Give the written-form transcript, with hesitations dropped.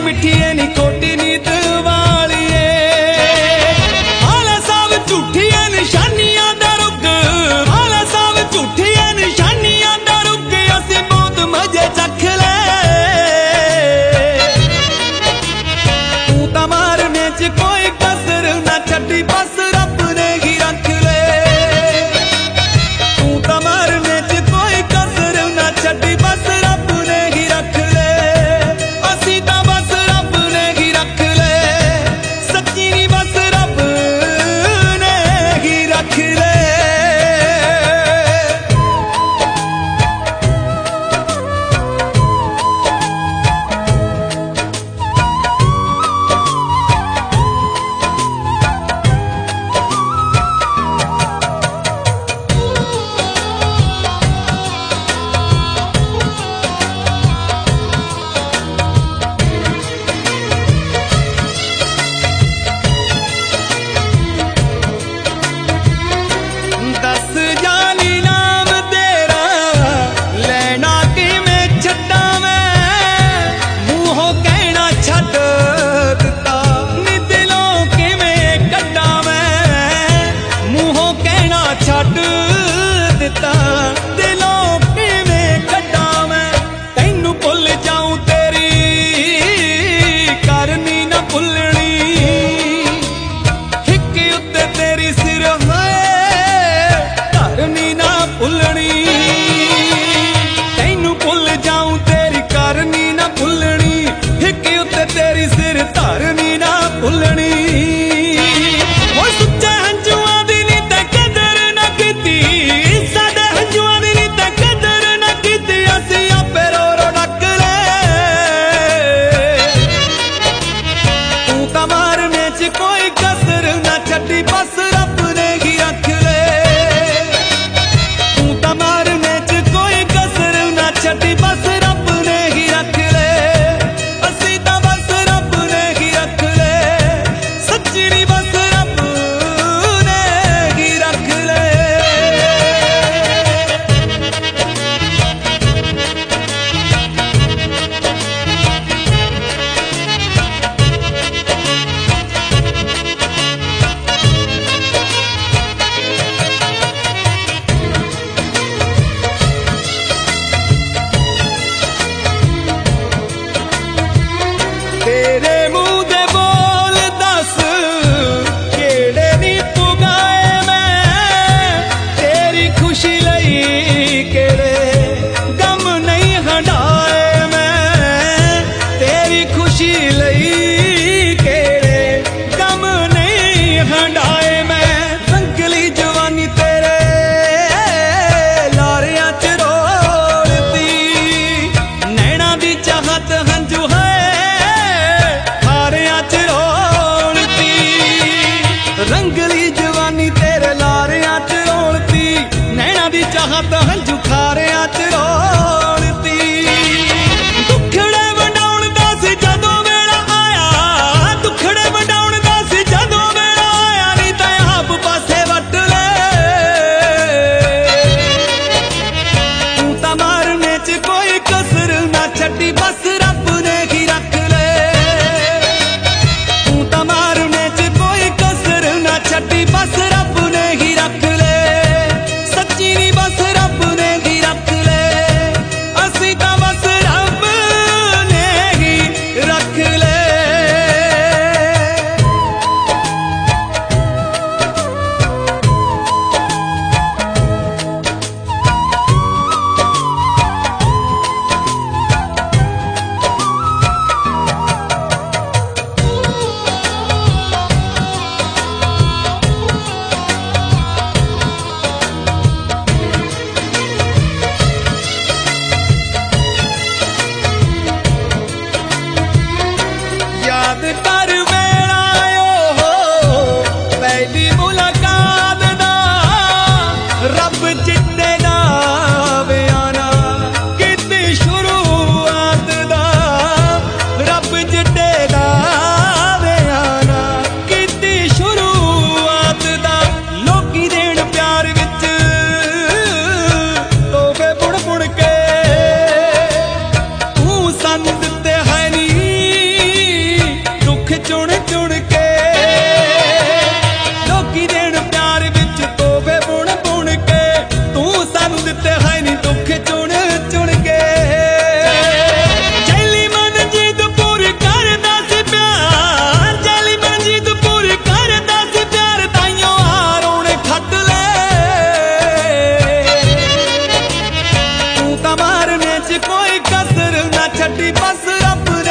मिठी है नी खोटी नीत वालिए आला साहब झूठी है निशानियां दा रुक आला साहब झूठी है निशानियां दा रुक असी बहुत मजे चख ले तू तां मारने च कोई कसर ना छड्डी बस रब ने ही रख ले तू तां मारने च कोई कसर ना छड्डी बस रब ने ही रख ले असी तां बस रब ने ही रख ले सच्ची नी बस रब ने ही रख ले दस जानी नाम तेरा लेना किवें छड्डा मैं मूहों कहना छड्ड दिता नी दिलों किवें कड्डा मैं मूहों कहना छड्ड दिता दिलों किवें कड्डा मैं तैनू भुल जाऊं तेरी करनी ना भुलनी हिक उत्ते तेरी सिर करनी ना भुलनी तैनू भुल जाऊं तेरी करनी ना भुलनी हिक उत्ते तेरी सिर धरनी ना भुलनी ओ सुच्चे हंजुआं दी नी ते कदर ना कीती साडे हंजुआं दी नी ते कदर ना कीती असी आपे रो रो डक ले तू तां मारने च कोई कसर ना छड्डी बस रब ने ही रख ले तू तां मारने च कोई कसर ना छड्डी बस रब ने ही रख ले असी तां बस रब ने ही रख ले सच्ची नी बस रब ने ही रख ले चुन के लोकी देण प्यार विच तोहफे बुण बुण के तू सानू दिते है नी दुख चुन चुन के जैली मनजीत पूरी करदा सी प्यार जैली मनजीत पूरी करदा सी प्यार ताइयों हारों ने खट ले तू तां मारने च कोई कसर ना छड्डी बस रब